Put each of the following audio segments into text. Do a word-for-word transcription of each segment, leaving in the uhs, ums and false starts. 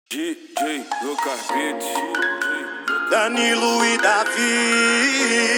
D J Lucas Beats, Danilo e Davi.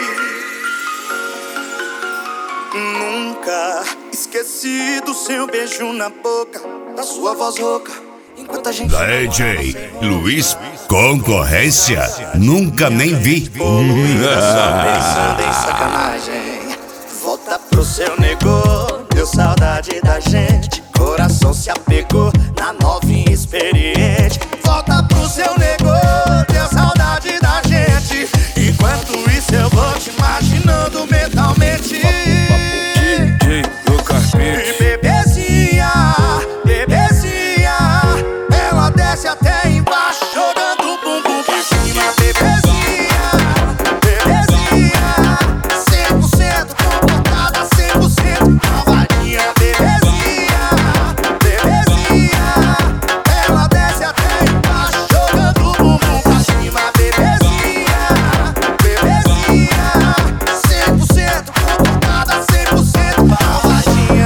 Nunca esqueci do seu beijo na boca, da sua voz rouca, enquanto a gente... D J Luiz Concorrência, nunca nem vi. Só pensando em sacanagem. Volta pro seu negô, deu saudade da gente. Coração se apegou na novinha experiente. Volta pro seu negô, deu saudade da gente. Enquanto isso eu vou te imaginando mentalmente. D J Lucas Beats. E bebezinha, bebezinha, ela desce até embaixo, jogando o bumbum pra cima. Bebezinha, bebezinha, cem por cento comportada, cem por cento malvadinha. Bebezinha, bebezinha, ela desce até embaixo, jogando o bumbum pra cima. Bebezinha, bebezinha, cem por cento comportada, cem por cento malvadinha.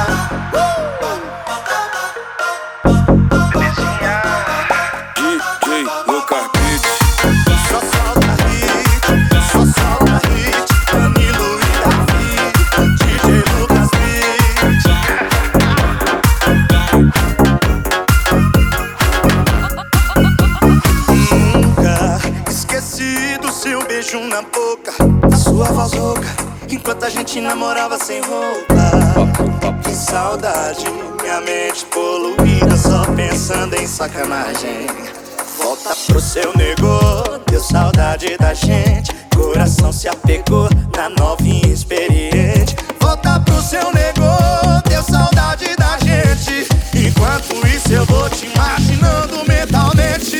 D J Lucas Beats. Só solta hit, só solta hit. Danilo e Davi, D J Lucas Beats. Nunca esqueci do seu beijo na boca, da sua voz rouca, enquanto a gente namorava sem roupa. Que saudade, minha mente poluída, só pensando em sacanagem. Volta pro seu negô, deu saudade da gente. Coração se apegou na novinha experiente. Volta pro seu negô, deu saudade da gente. Enquanto isso eu vou te imaginando mentalmente.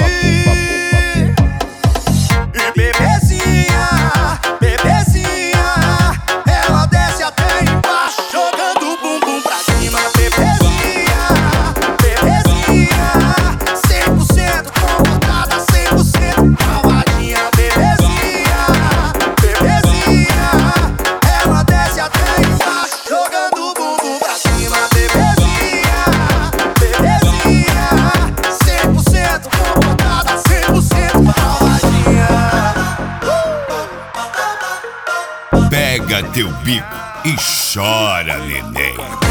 E bebezinha, bebezinha, ela desce até embaixo, jogando o bumbum pra cima. Bebezinha, bebezinha, cem por cento comportada, cem por cento malvadinha. Bebezinha, bebezinha, ela desce até embaixo, jogando o bumbum pra cima. Bebezinha, bebezinha, cem por cento comportada, cem por cento malvadinha. Pega teu bico e chora, neném.